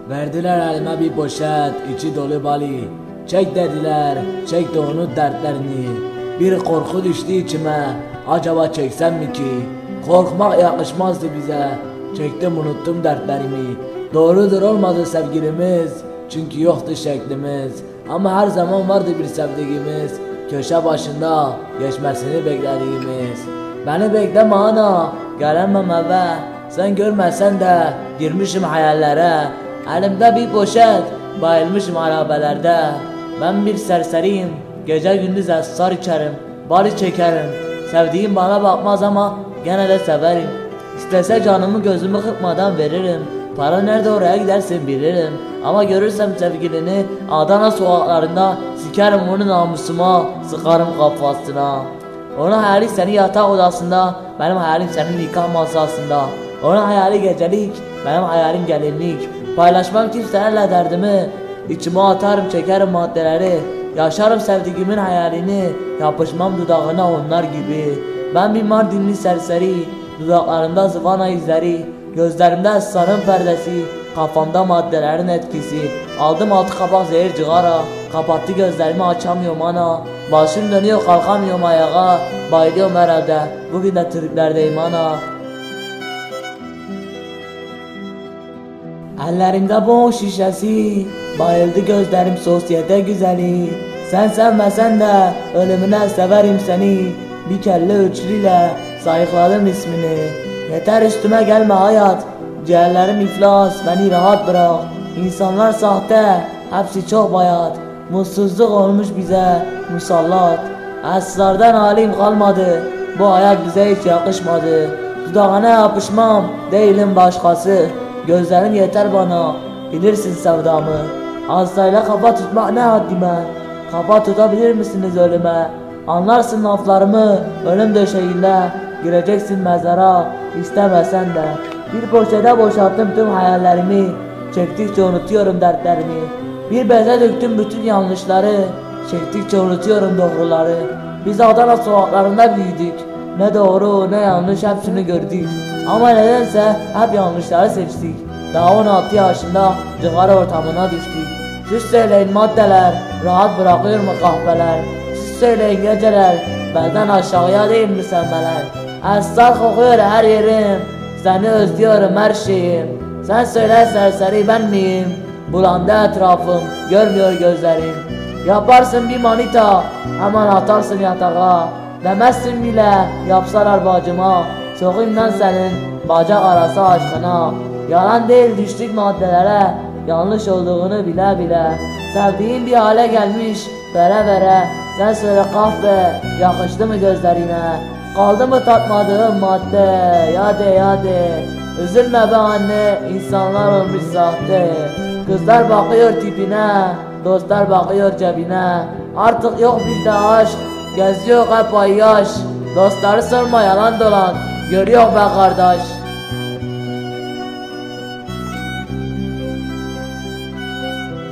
Verdiler elime bir poşet, içi dolu bali. Çek dediler, çek de unut dertlerini. Bir korku düştü içime, acaba çeksem mi ki? Korkmak yakışmazdı bize, çektim unuttum dertlerimi. Doğrudur olmadı sevgilimiz, çünkü yoktu şeklimiz. Ama her zaman vardı bir sevdiğimiz, köşe başında geçmesini beklediğimiz. Beni bekleme ana, gelemem eve. Sen görmesen de girmişim hayallere. Elimde bir poşet, bayılmışım arabelerde. Ben bir serseriyim, gece gündüz esrar içerim, bari çekerim. Sevdiğim bana bakmaz ama gene de severim. İstese canımı gözümü kırpmadan veririm. Para nerede oraya gidersin bilirim. Ama görürsem sevgilini Adana sokaklarında sikerim onun namusuma, sıkarım kafasına. Onun hayali seni yatak odasında, benim hayalim senin nikah masasında. Onun hayali gecelik, benim hayalim gelinlik. Paylaşmam kimselerle derdimi, içime atarım çekerim maddeleri. Yaşarım sevdiğimin hayalini, yapışmam dudağına onlar gibi. Ben bir Mardinli serseri, dudaklarımda zıvana izleri. Gözlerimde esrarın perdesi, kafamda maddelerin etkisi. Aldım 6 kabak zehir cigara, kapattı gözlerimi açamıyorum ana. Başım dönüyor kalkamıyorum ayağa, bayılıyorum herhalde, bugün de triplerdeyim ana. Ellerimde boş şişesi, bayıldı gözlerim sosyete güzeli. Sen sevmesen de ölümüne severim seni. Bir kelle üçlüyle sayıkladım ismini. Yeter üstüme gelme hayat, ciğerlerim iflas, beni rahat bırak. İnsanlar sahte, hepsi çok bayat. Mutsuzluk olmuş bize musallat. Esrardan halim kalmadı, bu hayat bize hiç yakışmadı. Dudağına yapışmam, değilim başkası. Gözlerin yeter bana, bilirsin sevdamı. Hastayla kafa tutmak ne haddime. Kafa tutabilir misiniz ölüme? Anlarsın laflarımı ölüm döşeğinde. Gireceksin mezara istemesen de. Bir poşete boşalttım tüm hayallerimi. Çektikçe unutuyorum dertlerimi. Bir beze döktüm bütün yanlışları. Çektikçe unutuyorum doğruları. Biz Adana sokaklarında büyüdük. Ne doğru ne yanlış hepsini gördük. Ama nedense hep yanlışları seçtik. Daha 16 yaşında cigara ortamına düştük. Siz söyleyin maddeler, rahat bırakıyor mu kahveler? Siz söyleyin geceler, benden aşağıya değil mi senmeler? Esrar kokuyor her yerim, seni özlüyorum her şeyim. Sen söyle serseri ben miyim? Bulandı etrafım, görmüyor gözlerim. Yaparsın bir manita, hemen atarsın yatağa. Demezsin bile, yapsalar bacıma. Sokayım lan senin, bacak arası aşkına. Yalan değil düştük maddelere, yanlış olduğunu bile bile. Sevdiğin bir hale gelmiş, vere vere. Sen söyle kahve, yakıştı mı gözlerine? Kaldı mı tatmadığın madde, ya de. Üzülme be anne, insanlar olmuş sahte. Kızlar bakıyor tipine, dostlar bakıyor cebine. Artık yok bizde aşk, geziyor hep ayyaş. Dostları sorma yalan dolan, görüyor be kardeş.